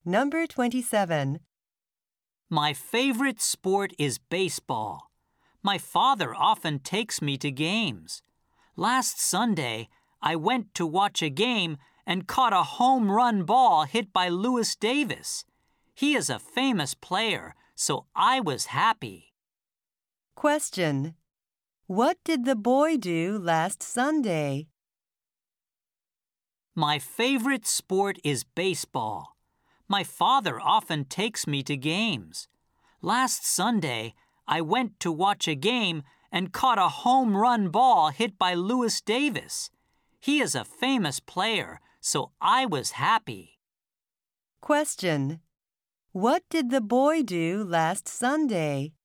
Number 27. My favorite sport is baseball. My father often takes me to games. Last Sunday, I went to watch a game and caught a home run ball hit by Louis Davis. He is a famous player, so I was happy. Question. What did the boy do last Sunday? My favorite sport is baseball. My father often takes me to games. Last Sunday, I went to watch a game and caught a home run ball hit by Louis Davis. He is a famous player, so I was happy. Question. What did the boy do last Sunday?